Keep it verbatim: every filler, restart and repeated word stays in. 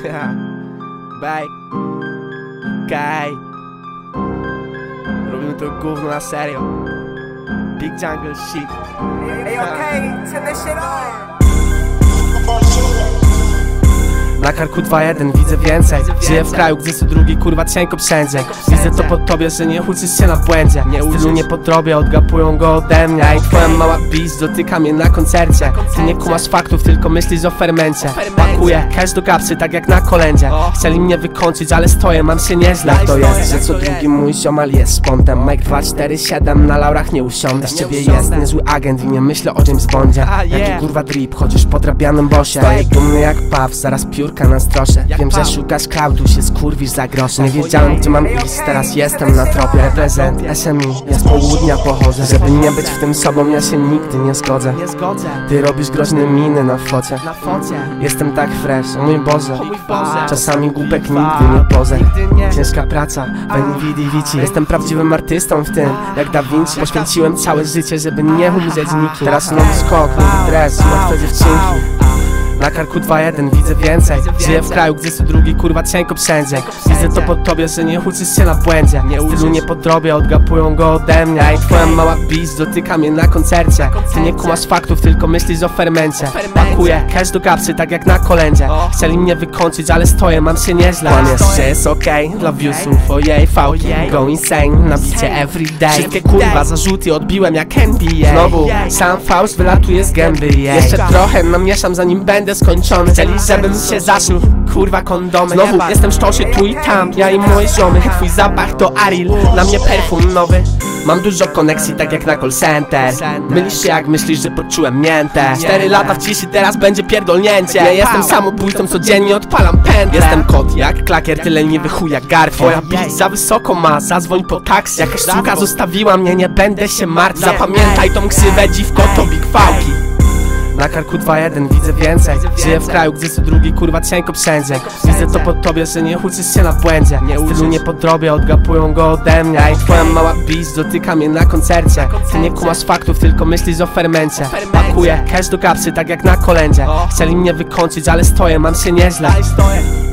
Baj. Kaj. Robimy to gówno na serio. Big jungle shit. Hey, okay, turn that shit on. Na karku dwa jeden widzę więcej. Żyję w kraju, gdzie co drugi kurwa cienko wszędzie. Widzę to po tobie, że nie uczysz się na błędzie. Stylu nie podrobię, odgapują go ode mnie. A i twoja mała bitch dotyka mnie na koncercie. Ty nie kumasz faktów, tylko myślisz o fermencie. Pakuję cash do kapsy, tak jak na kolędzie. Chcieli mnie wykończyć, ale stoję, mam się nieźle. To jest, że co drugi mój ziomal jest spontem. Mike dwa cztery siedem, na laurach nie usiądę. Z ciebie jest niezły agent i nie myślę o James Bondzie. Jaki kurwa drip, chodzisz po drabianym bosie. Stoję dumny jak paw, zaraz piór na strosze. Wiem, że szukasz crowdu, się skurwisz za grosze. Nie wiedziałem, gdzie mam iść, teraz jestem na tropie. Reprezent S M I, ja z południa pochodzę. Żeby nie być w tym sobą, ja się nigdy nie zgodzę. Ty robisz groźne miny na focie. Jestem tak fresh, o mój Boże. Czasami głupek nigdy nie pozer. Ciężka praca, Beni Vidi Vici. Jestem prawdziwym artystą w tym, jak Da Vinci. Poświęciłem całe życie, żeby nie umrzeć nikim. Teraz nowy skok, nowy dres, łatwe dziewczynki. Na karku dwa jeden widzę więcej. Żyję w kraju, gdzie co drugi kurwa cienko wszędzie. Widzę to po tobie, że nie uczysz się na błędzie. Stylu nie podrobię, odgapują go ode mnie. A i twoja mała bitch dotyka mnie na koncercie. Ty nie kumasz faktów, tylko myślisz o fermencie. Pakuję cash do kapsy, tak jak na kolędzie. Chcieli mnie wykończyć, ale stoję, mam się nieźle. Kłamiesz, że jest okej, dla viewsów o jej fałki. Go insane, na bicie everyday. Wszystkie kurwa zarzuty odbiłem jak N B A. Znowu, sam fałsz wylatuje z gęby. Jeszcze trochę namieszam, zanim będę skończony. Chcieli, żebym się zaszył, kurwa kondomy. Znowu jestem sztoszy tu i tam, ja i moje ziomy. Twój zapach to Aril, na mnie perfum nowy. Mam dużo koneksji, tak jak na call center. Mylisz się jak myślisz, że poczułem miętę. Cztery lata w ciszy, teraz będzie pierdolnięcie. Ja jestem samobójcą, codziennie odpalam pętlę. Jestem kot jak klakier, tyle nie wychuj jak Garfield. Twoja bitch za wysoko ma, zadzwoń po taksi. Jakaś suka zostawiła mnie, nie będę się martwił. Zapamiętaj tą ksywę, dziwko to Big Fałki. Na karku dwa jeden widzę więcej. Żyję w kraju, gdzie co drugi kurwa cienko wszędzie. Widzę to po tobie, że nie uczysz się na błędzie. Stylu nie podrobię, odgapują go ode mnie. A i twoja mała bitch dotyka mnie na koncercie. Ty nie kumasz faktów, tylko myślisz o fermencie. Pakuję cash do kapsy, tak jak na kolędzie. Chcieli mnie wykończyć, ale stoję, mam się nieźle.